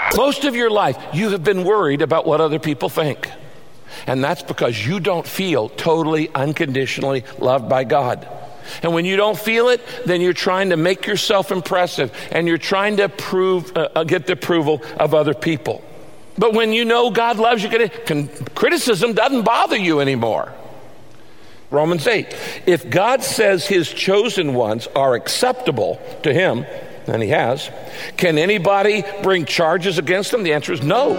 Most of your life, you have been worried about what other people think. And that's because you don't feel totally, unconditionally loved by God. And when you don't feel it, then you're trying to make yourself impressive, and you're trying to get the approval of other people. But when you know God loves you, criticism doesn't bother you anymore. Romans 8, if God says his chosen ones are acceptable to him, and he has, can anybody bring charges against them? The answer is no.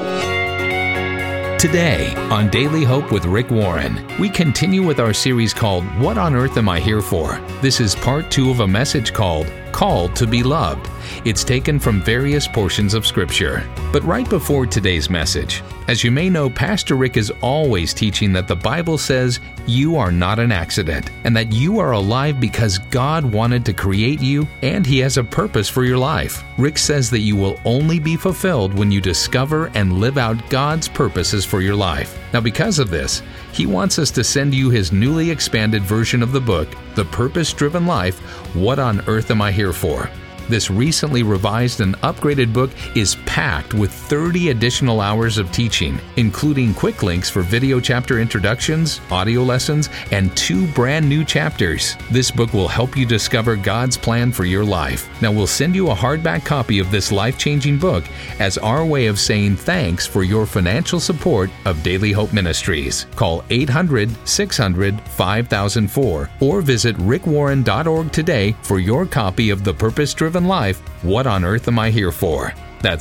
Today on Daily Hope with Rick Warren, we continue with our series called What on Earth Am I Here For? This is part 2 of a message called Called to be Loved. It's taken from various portions of Scripture. But right before today's message, as you may know, Pastor Rick is always teaching that the Bible says you are not an accident and that you are alive because God wanted to create you and He has a purpose for your life. Rick says that you will only be fulfilled when you discover and live out God's purposes for your life. Now, because of this, he wants us to send you his newly expanded version of the book, The Purpose-Driven Life, What on Earth Am I Here For? This recently revised and upgraded book is packed with 30 additional hours of teaching, including quick links for video chapter introductions, audio lessons, and 2 brand new chapters. This book will help you discover God's plan for your life. Now, we'll send you a hardback copy of this life-changing book as our way of saying thanks for your financial support of Daily Hope Ministries. Call 800-600-5004 or visit rickwarren.org today for your copy of The Purpose-Driven Life, What on Earth Am I Here For? That's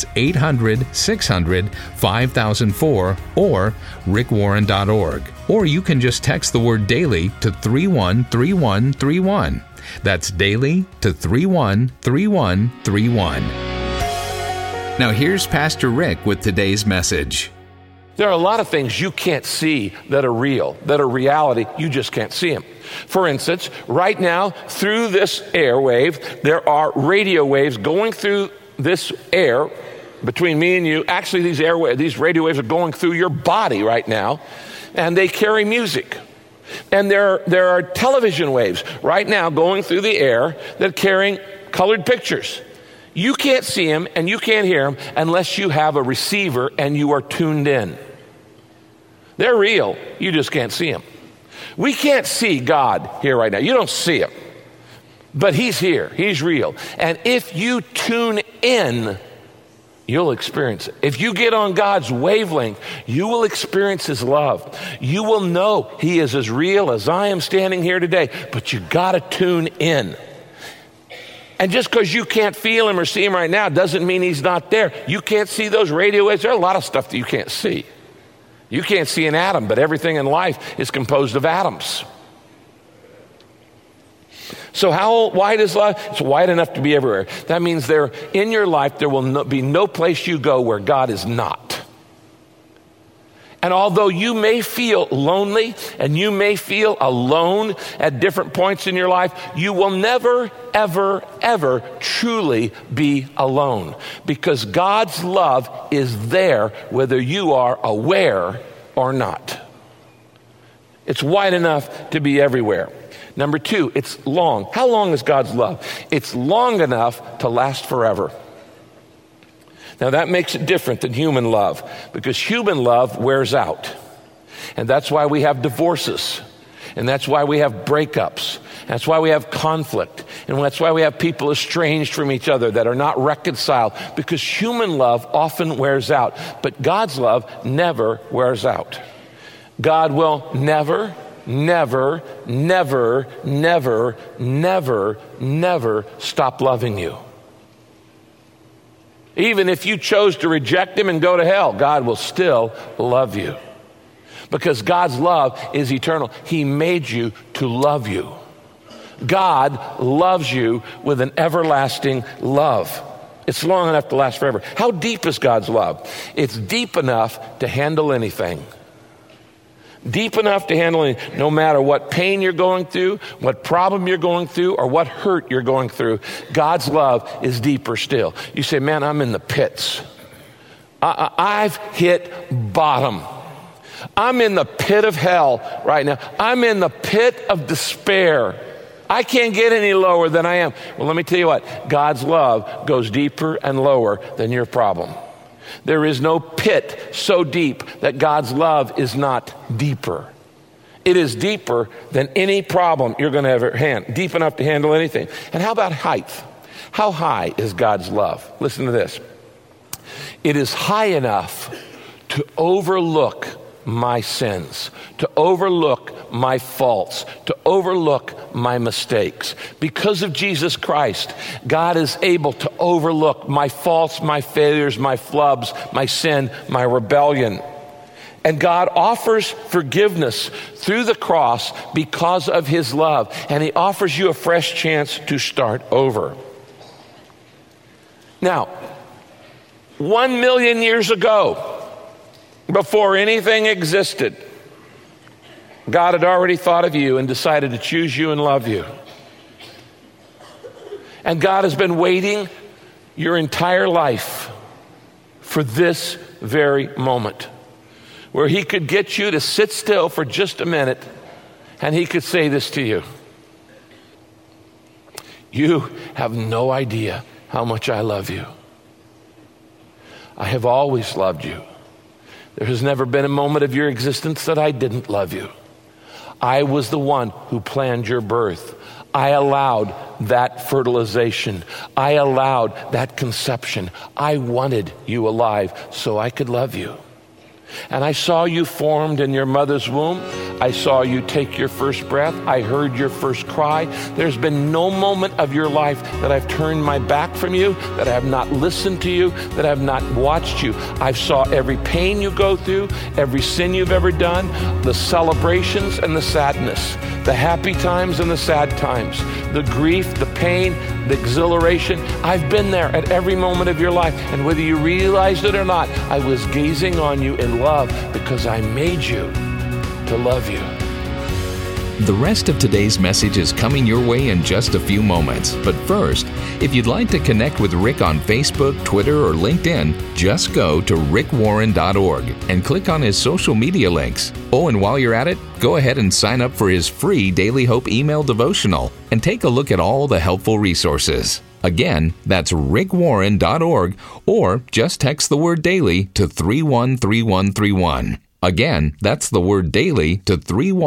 800-600-5004 or rickwarren.org. Or you can just text the word daily to 313131. That's daily to 313131. Now here's Pastor Rick with today's message. There are a lot of things you can't see that are real, that are reality. You just can't see them. For instance, right now, through this airwave, there are radio waves going through this air between me and you. Actually, these radio waves are going through your body right now, and they carry music. And there are television waves right now going through the air that are carrying colored pictures. You can't see them and you can't hear them unless you have a receiver and you are tuned in. They're real. You just can't see them. We can't see God here right now. You don't see him. But he's here. He's real. And if you tune in, you'll experience it. If you get on God's wavelength, you will experience his love. You will know he is as real as I am standing here today. But you got to tune in. And just because you can't feel him or see him right now doesn't mean he's not there. You can't see those radio waves. There are a lot of stuff that you can't see. You can't see an atom, but everything in life is composed of atoms. So how wide is love? It's wide enough to be everywhere. That means in your life there will be no place you go where God is not. And although you may feel lonely and you may feel alone at different points in your life, you will never, ever, ever truly be alone, because God's love is there whether you are aware or not. It's wide enough to be everywhere. Number 2, it's long. How long is God's love? It's long enough to last forever. Now that makes it different than human love, because human love wears out. And that's why we have divorces. And that's why we have breakups. That's why we have conflict. And that's why we have people estranged from each other that are not reconciled, because human love often wears out. But God's love never wears out. God will never, never, never, never, never, never stop loving you. Even if you chose to reject him and go to hell, God will still love you. Because God's love is eternal. He made you to love you. God loves you with an everlasting love. It's long enough to last forever. How deep is God's love? It's deep enough to handle anything. Deep enough to handle it, no matter what pain you're going through, what problem you're going through, or what hurt you're going through. God's love is deeper still. You say, man, I'm in the pits. I've hit bottom. I'm in the pit of hell right now. I'm in the pit of despair. I can't get any lower than I am. Well, let me tell you what. God's love goes deeper and lower than your problem. There is no pit so deep that God's love is not deeper. It is deeper than any problem you're going to ever handle, deep enough to handle anything. And how about height? How high is God's love? Listen to this. It is high enough to overlook my sins, to overlook my faults, to overlook my mistakes. Because of Jesus Christ, God is able to overlook my faults, my failures, my flubs, my sin, my rebellion. And God offers forgiveness through the cross because of his love. And he offers you a fresh chance to start over. Now, 1 million years ago, before anything existed, God had already thought of you and decided to choose you and love you. And God has been waiting your entire life for this very moment, where he could get you to sit still for just a minute and he could say this to you. You have no idea how much I love you. I have always loved you. There has never been a moment of your existence that I didn't love you. I was the one who planned your birth. I allowed that fertilization. I allowed that conception. I wanted you alive so I could love you. And I saw you formed in your mother's womb. I saw you take your first breath. I heard your first cry. There's been no moment of your life that I've turned my back from you, that I have not listened to you, that I have not watched you. I've saw every pain you go through, every sin you've ever done, the celebrations and the sadness, the happy times and the sad times, the grief, the pain, the exhilaration. I've been there at every moment of your life. And whether you realized it or not, I was gazing on you in love because I made you to love you. The rest of today's message is coming your way in just a few moments. But first, if you'd like to connect with Rick on Facebook, Twitter, or LinkedIn, just go to rickwarren.org and click on his social media links. Oh, and while you're at it, go ahead and sign up for his free Daily Hope email devotional and take a look at all the helpful resources. Again, that's rickwarren.org, or just text the word daily to 313131. Again, that's the word daily to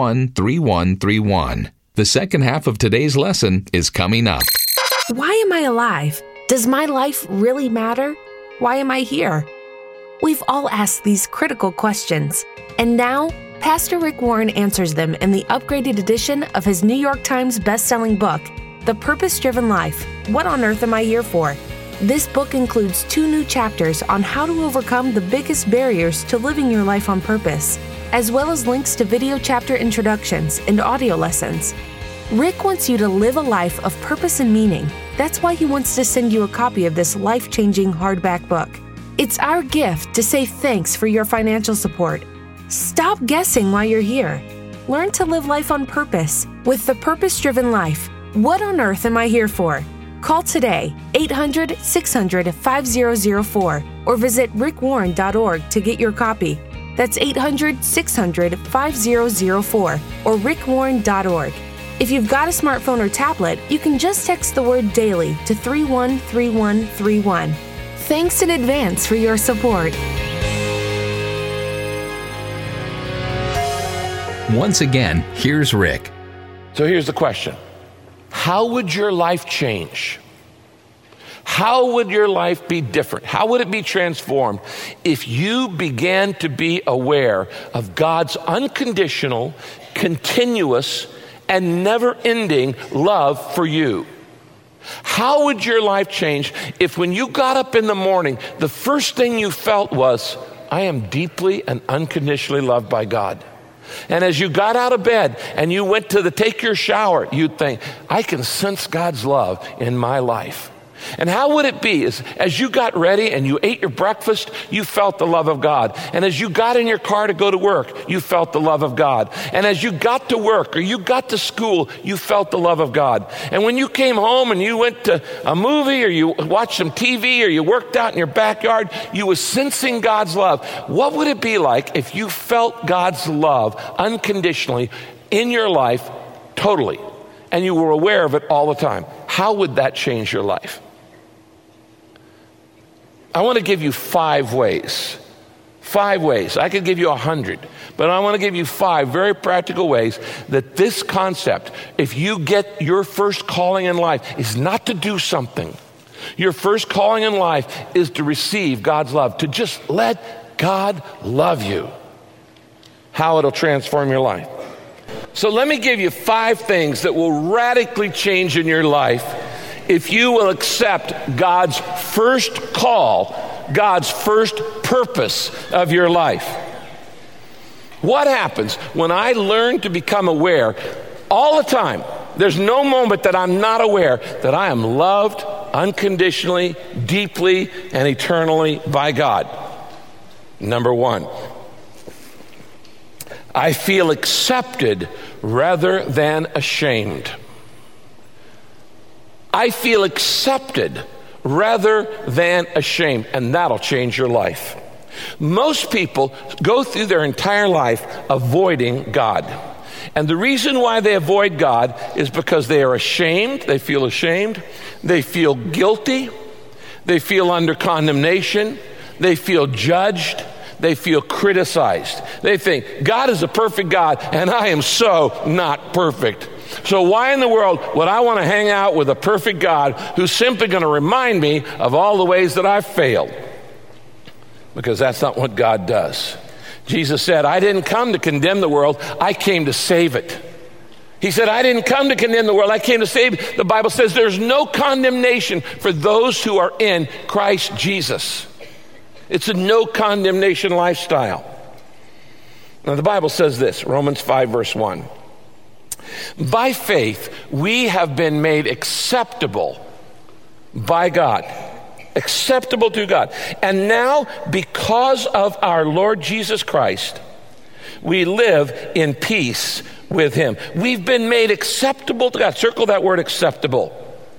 313131. The second half of today's lesson is coming up. Why am I alive? Does my life really matter? Why am I here? We've all asked these critical questions, and now Pastor Rick Warren answers them in the upgraded edition of his New York Times best-selling book, The Purpose-Driven Life, What on Earth Am I Here For? This book includes 2 new chapters on how to overcome the biggest barriers to living your life on purpose, as well as links to video chapter introductions and audio lessons. Rick wants you to live a life of purpose and meaning. That's why he wants to send you a copy of this life-changing hardback book. It's our gift to say thanks for your financial support. Stop guessing why you're here. Learn to live life on purpose with The Purpose-Driven Life. What on earth am I here for? Call today, 800-600-5004, or visit rickwarren.org to get your copy. That's 800-600-5004, or rickwarren.org. If you've got a smartphone or tablet, you can just text the word DAILY to 313131. Thanks in advance for your support. Once again, here's Rick. So here's the question. How would your life change? How would your life be different? How would it be transformed if you began to be aware of God's unconditional, continuous, and never-ending love for you? How would your life change if when you got up in the morning, the first thing you felt was, I am deeply and unconditionally loved by God? And as you got out of bed and you went to take your shower, you'd think, I can sense God's love in my life. And how would it be as you got ready and you ate your breakfast, you felt the love of God. And as you got in your car to go to work, you felt the love of God. And as you got to work or you got to school, you felt the love of God. And when you came home and you went to a movie or you watched some TV or you worked out in your backyard, you were sensing God's love. What would it be like if you felt God's love unconditionally in your life totally, and you were aware of it all the time? How would that change your life? I want to give you 5 ways. 5 ways. I could give you 100, but I want to give you 5 very practical ways that this concept, if you get your first calling in life, is not to do something. Your first calling in life is to receive God's love, to just let God love you. How it'll transform your life. So let me give you 5 things that will radically change in your life if you will accept God's first call, God's first purpose of your life. What happens when I learn to become aware all the time? There's no moment that I'm not aware that I am loved unconditionally, deeply, and eternally by God. Number 1, I feel accepted rather than ashamed. I feel accepted rather than ashamed, and that'll change your life. Most people go through their entire life avoiding God. And the reason why they avoid God is because they are ashamed, they feel guilty, they feel under condemnation, they feel judged, they feel criticized. They think, God is a perfect God, and I am so not perfect. So why in the world would I want to hang out with a perfect God who's simply going to remind me of all the ways that I've failed? Because that's not what God does. Jesus said, I didn't come to condemn the world, I came to save it. He said, I didn't come to condemn the world, I came to save it. The Bible says there's no condemnation for those who are in Christ Jesus. It's a no condemnation lifestyle. Now the Bible says this, Romans 5 verse 1. By faith, we have been made acceptable by God. Acceptable to God. And now, because of our Lord Jesus Christ, we live in peace with him. We've been made acceptable to God. Circle that word acceptable.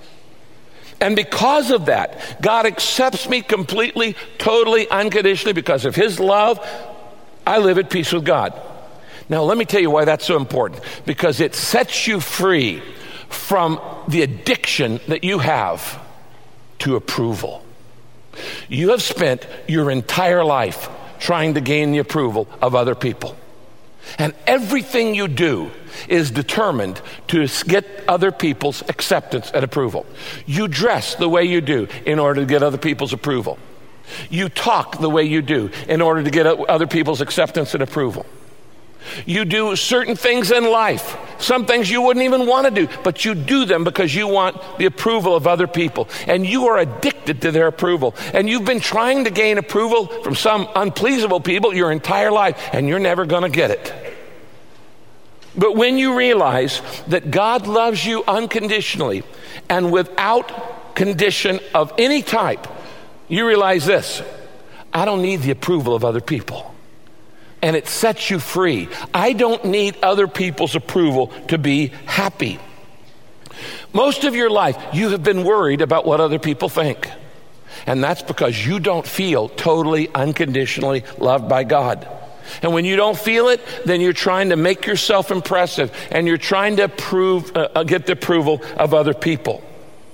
And because of that, God accepts me completely, totally, unconditionally. Because of his love, I live at peace with God. Now, let me tell you why that's so important. Because it sets you free from the addiction that you have to approval. You have spent your entire life trying to gain the approval of other people. And everything you do is determined to get other people's acceptance and approval. You dress the way you do in order to get other people's approval. You talk the way you do in order to get other people's acceptance and approval. You do certain things in life, some things you wouldn't even want to do, but you do them because you want the approval of other people. And you are addicted to their approval. And you've been trying to gain approval from some unpleasable people your entire life, and you're never going to get it. But when you realize that God loves you unconditionally and without condition of any type, you realize this: I don't need the approval of other people. And it sets you free. I don't need other people's approval to be happy. Most of your life, you have been worried about what other people think. And that's because you don't feel totally, unconditionally loved by God. And when you don't feel it, then you're trying to make yourself impressive, and you're trying to get the approval of other people.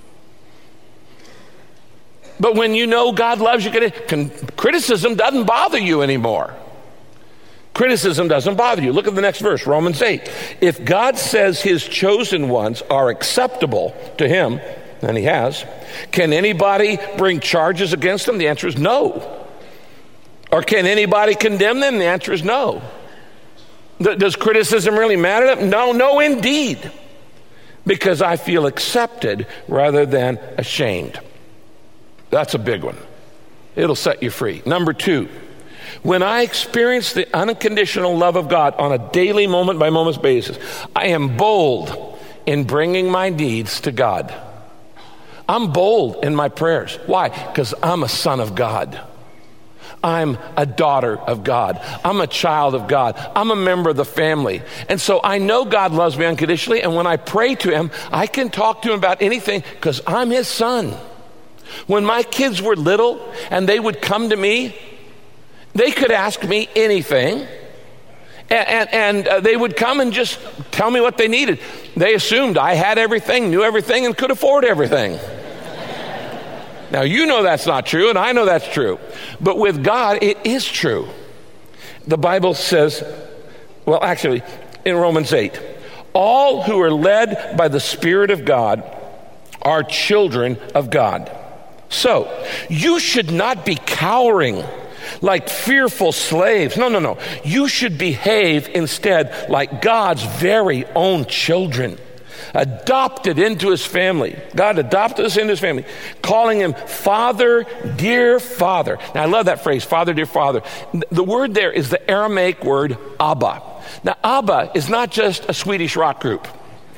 But when you know God loves you, criticism doesn't bother you anymore. Criticism doesn't bother you. Look at the next verse, Romans 8. If God says his chosen ones are acceptable to him, and he has, can anybody bring charges against them? The answer is no. Or can anybody condemn them? The answer is no. Does criticism really matter to them? No, indeed. Because I feel accepted rather than ashamed. That's a big one. It'll set you free. Number 2. When I experience the unconditional love of God on a daily moment-by-moment basis, I am bold in bringing my needs to God. I'm bold in my prayers. Why? Because I'm a son of God. I'm a daughter of God. I'm a child of God. I'm a member of the family. And so I know God loves me unconditionally, and when I pray to him, I can talk to him about anything because I'm his son. When my kids were little and they would come to me, they could ask me anything, and they would come and just tell me what they needed. They assumed I had everything, knew everything, and could afford everything. Now, you know that's not true, and I know that's true. But with God, it is true. The Bible says, well, actually, in Romans 8, all who are led by the Spirit of God are children of God. So, you should not be cowering like fearful slaves. No. You should behave instead like God's very own children. Adopted into his family. God adopted us into his family, calling him Father, dear Father. Now, I love that phrase, Father, dear Father. The word there is the Aramaic word Abba. Now, Abba is not just a Swedish rock group.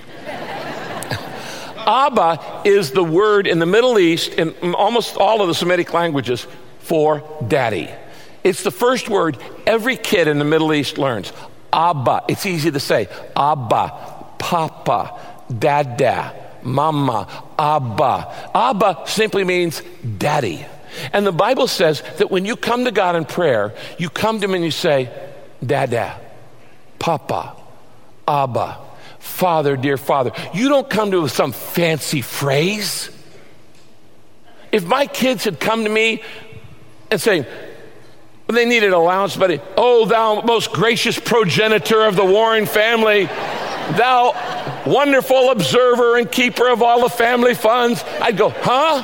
Abba is the word in the Middle East, in almost all of the Semitic languages, for daddy. It's the first word every kid in the Middle East learns. Abba. It's easy to say. Abba, Papa, Dada, Mama, Abba. Abba simply means daddy. And the Bible says that when you come to God in prayer, you come to him and you say, Dada, Papa, Abba, Father, dear Father. You don't come to him with some fancy phrase. If my kids had come to me and saying, they needed allowance money, oh, thou most gracious progenitor of the Warren family, thou wonderful observer and keeper of all the family funds, I'd go, huh?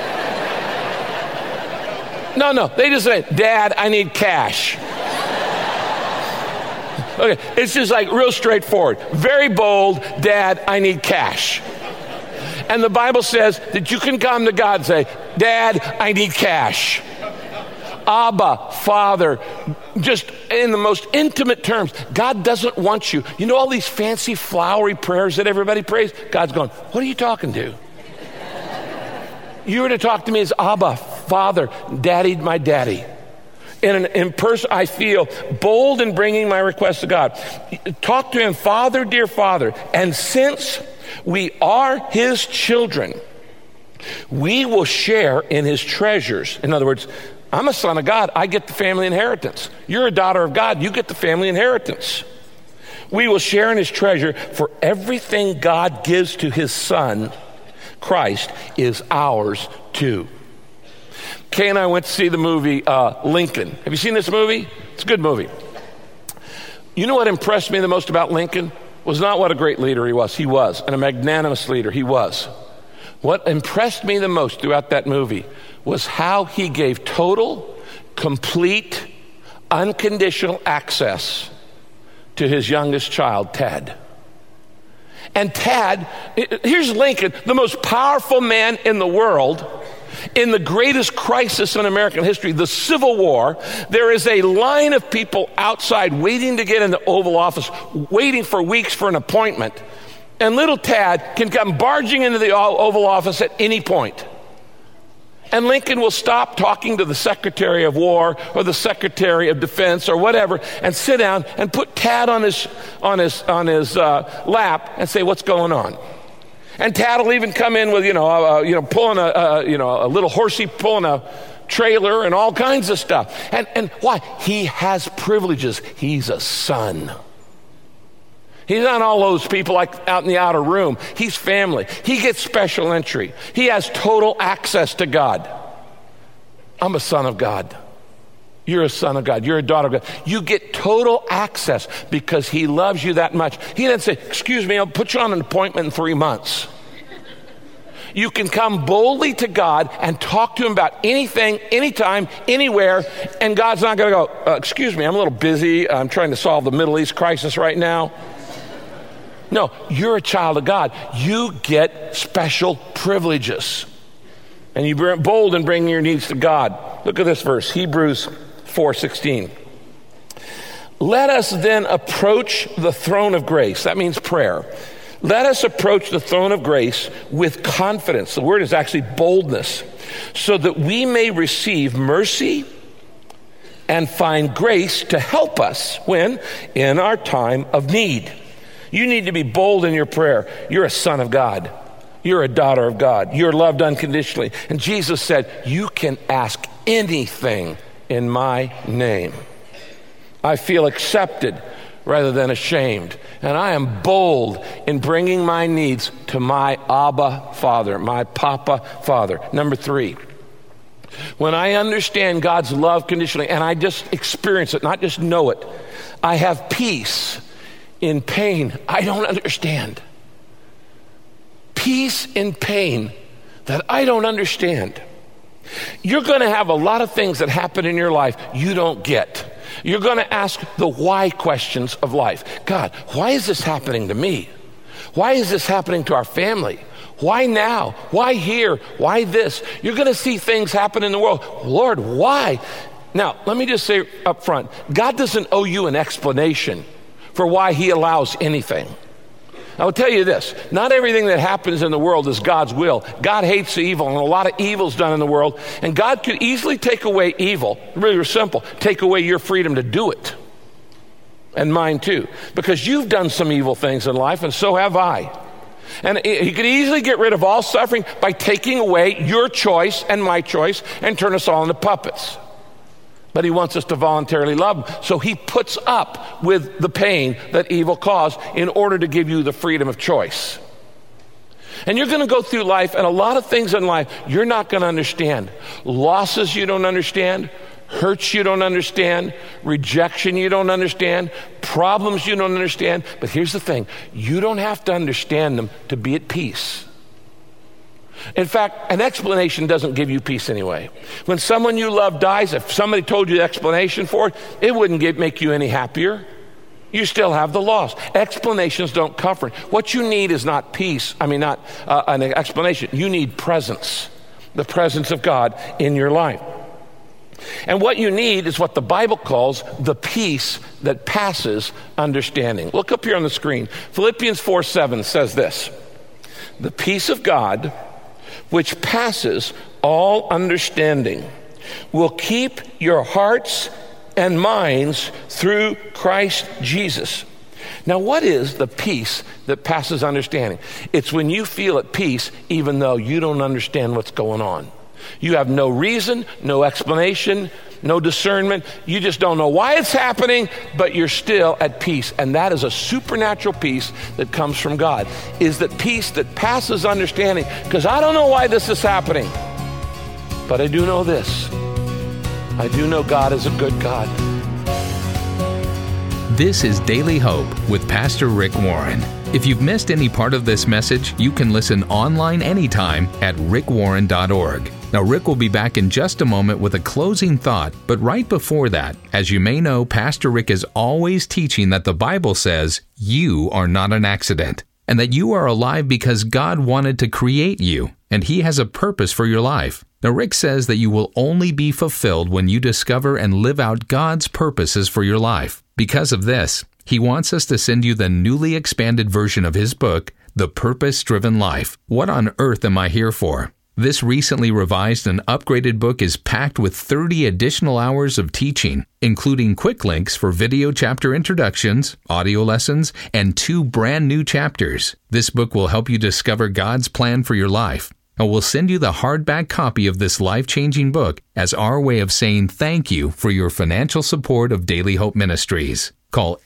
No, they just say, Dad, I need cash. Okay, it's just like real straightforward. Very bold, Dad, I need cash. And the Bible says that you can come to God and say, Dad, I need cash. Abba, Father, just in the most intimate terms. God doesn't want you. You know all these fancy, flowery prayers that everybody prays? God's going, what are you talking to? You were to talk to me as Abba, Father, Daddy, my daddy. In person, I feel bold in bringing my request to God. Talk to him, Father, dear Father. And since we are his children, we will share in his treasures. In other words, I'm a son of God. I get the family inheritance. You're a daughter of God. You get the family inheritance. We will share in his treasure, for everything God gives to his son, Christ, is ours too. Kay and I went to see the movie Lincoln. Have you seen this movie? It's a good movie. You know what impressed me the most about Lincoln? Was not what a great leader he was. He was. And a magnanimous leader. He was. What impressed me the most throughout that movie was how he gave total, complete, unconditional access to his youngest child, Ted. And Ted, here's Lincoln, the most powerful man in the world, in the greatest crisis in American history, the Civil War. There is a line of people outside waiting to get in the Oval Office, waiting for weeks for an appointment. And little Tad can come barging into the Oval Office at any point. And Lincoln will stop talking to the Secretary of War or the Secretary of Defense or whatever, and sit down and put Tad on his lap and say, "What's going on?" And Tad will even come in with pulling a little horsey, pulling a trailer and all kinds of stuff. And why? He has privileges. He's a son. He's not all those people like out in the outer room. He's family. He gets special entry. He has total access to God. I'm a son of God. You're a son of God. You're a daughter of God. You get total access because he loves you that much. He didn't say, "Excuse me, I'll put you on an appointment in 3 months." You can come boldly to God and talk to him about anything, anytime, anywhere, and God's not going to go, "Excuse me, I'm a little busy. I'm trying to solve the Middle East crisis right now." No, you're a child of God. You get special privileges. And you're bold in bringing your needs to God. Look at this verse, Hebrews 4:16. Let us then approach the throne of grace. That means prayer. Let us approach the throne of grace with confidence. The word is actually boldness. So that we may receive mercy and find grace to help us when in our time of need. You need to be bold in your prayer. You're a son of God. You're a daughter of God. You're loved unconditionally. And Jesus said, you can ask anything in my name. I feel accepted rather than ashamed. And I am bold in bringing my needs to my Abba Father, my Papa Father. Number 3, When I understand God's love conditionally, and I just experience it, not just know it, I have peace in pain I don't understand. Peace in pain that I don't understand. You're going to have a lot of things that happen in your life you don't get. You're going to ask the why questions of life. God, why is this happening to me? Why is this happening to our family? Why now? Why here? Why this? You're going to see things happen in the world. Lord, why? Now, let me just say up front, God doesn't owe you an explanation for why he allows anything. I will tell you this, not everything that happens in the world is God's will. God hates evil, and a lot of evil's done in the world, and God could easily take away evil, really simple, take away your freedom to do it, and mine too, because you've done some evil things in life, and so have I. And he could easily get rid of all suffering by taking away your choice and my choice and turn us all into puppets. But he wants us to voluntarily love him. So he puts up with the pain that evil caused in order to give you the freedom of choice. And you're going to go through life, and a lot of things in life you're not going to understand. Losses you don't understand, hurts you don't understand, rejection you don't understand, problems you don't understand. But here's the thing, you don't have to understand them to be at peace. In fact, an explanation doesn't give you peace anyway. When someone you love dies, if somebody told you the explanation for it, it wouldn't make you any happier. You still have the loss. Explanations don't comfort. What you need is not peace. Not an explanation. You need presence, the presence of God in your life. And what you need is what the Bible calls the peace that passes understanding. Look up here on the screen. Philippians 4:7 says this, the peace of God, which passes all understanding, will keep your hearts and minds through Christ Jesus. Now, what is the peace that passes understanding? It's when you feel at peace even though you don't understand what's going on. You have no reason, no explanation, no discernment. You just don't know why it's happening, but you're still at peace. And that is a supernatural peace that comes from God. Is that peace that passes understanding. Because I don't know why this is happening, but I do know this. I do know God is a good God. This is Daily Hope with Pastor Rick Warren. If you've missed any part of this message, you can listen online anytime at rickwarren.org. Now, Rick will be back in just a moment with a closing thought, but right before that, as you may know, Pastor Rick is always teaching that the Bible says you are not an accident, and that you are alive because God wanted to create you, and He has a purpose for your life. Now, Rick says that you will only be fulfilled when you discover and live out God's purposes for your life. Because of this, he wants us to send you the newly expanded version of his book, The Purpose-Driven Life. What on earth am I here for? This recently revised and upgraded book is packed with 30 additional hours of teaching, including quick links for video chapter introductions, audio lessons, and 2 brand new chapters. This book will help you discover God's plan for your life. And we'll send you the hardback copy of this life-changing book as our way of saying thank you for your financial support of Daily Hope Ministries. Call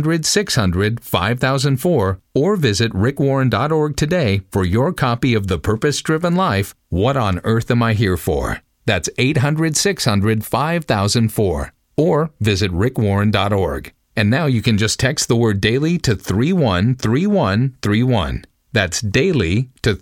800-600-5004 or visit rickwarren.org today for your copy of The Purpose-Driven Life, What on Earth Am I Here For? That's 800-600-5004 or visit rickwarren.org. And now you can just text the word daily to 313131. That's daily to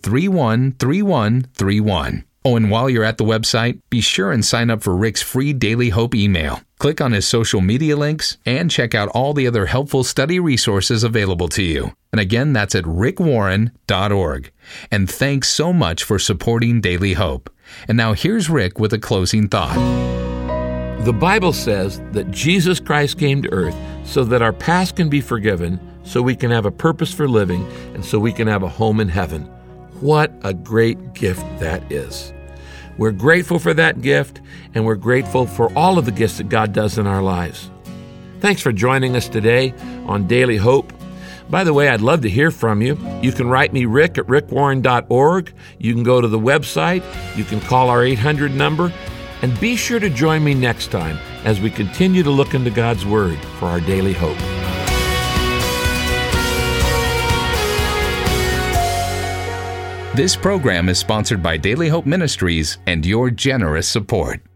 313131. Oh, and while you're at the website, be sure and sign up for Rick's free Daily Hope email. Click on his social media links and check out all the other helpful study resources available to you. And again, that's at rickwarren.org. And thanks so much for supporting Daily Hope. And now here's Rick with a closing thought. The Bible says that Jesus Christ came to earth so that our past can be forgiven, so we can have a purpose for living, and so we can have a home in heaven. What a great gift that is. We're grateful for that gift, and we're grateful for all of the gifts that God does in our lives. Thanks for joining us today on Daily Hope. By the way, I'd love to hear from you. You can write me, Rick, at rickwarren.org. You can go to the website. You can call our 800 number. And be sure to join me next time as we continue to look into God's Word for our daily hope. This program is sponsored by Daily Hope Ministries and your generous support.